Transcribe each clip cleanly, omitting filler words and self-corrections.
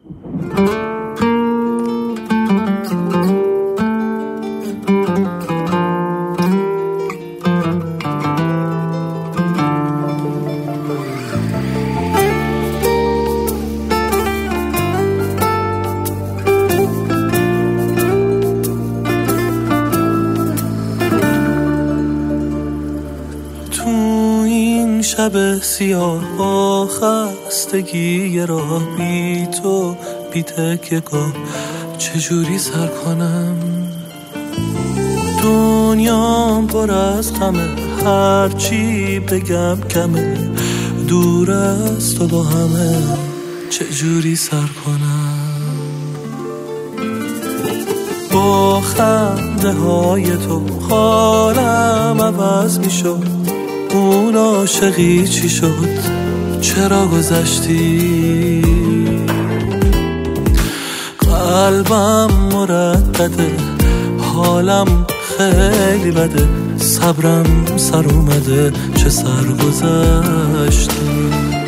شب سیاه با خستگی راه بی تو بی تکیه‌گاه چجوری سر کنم؟ دنیام پر از غمه، هرچی بگم کمه، دور از تو با همه چجوری سر کنم؟ با خنده های تو حالم عوض می شد، اون عاشقی چی شد؟ چرا گذشتی؟ قلبم مردده، حالم خیلی بده، صبرم سر اومده، چه سرگذشتی.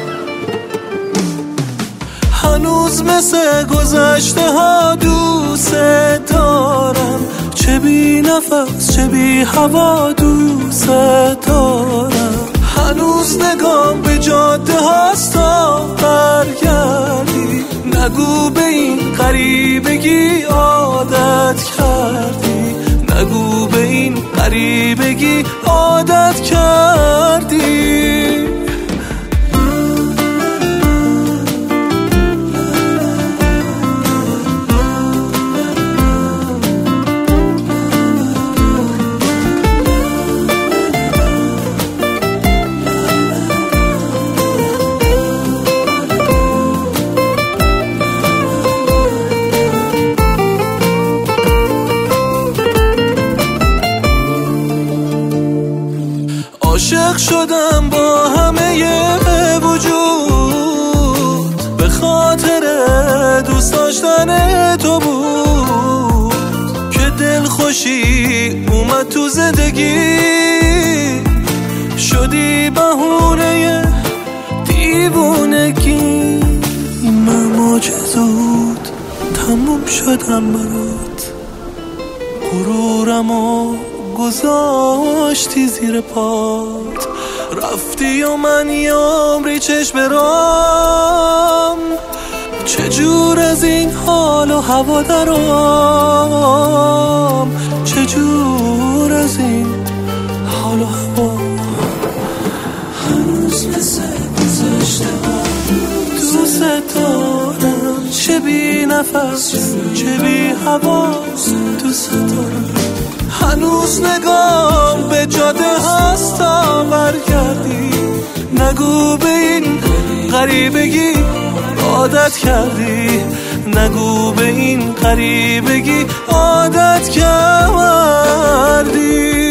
هنوز مثل گذشته ها دوست دارم، چه بی نفس چه بی هوا دوست دارم. هنوز نگام به جاده هاست تا برگردی، نگو به این غریبگی عادت کردی، نگو به این غریبگی عادت کردی. عاشق شدم با همه وجود، به خاطر دوست داشتن تو بود که دل خوشی اومد تو زندگی، شدی بهونه دیوونگی. من معجزود تموم شدم برات، غرورمو گذاشتی زیر پات، رفتی و من یه عمری چشم برام، چجور از این حال و هوا درام، چجور از این حال و هوا. هنوز مثل گذشته ها دوست دارم، چه بی نفس چه بی هوا دوست دارم. هنوز نگام به جاده هست تا برگردی، نگو به این غریبگی عادت کردی، نگو به این غریبگی عادت کردی.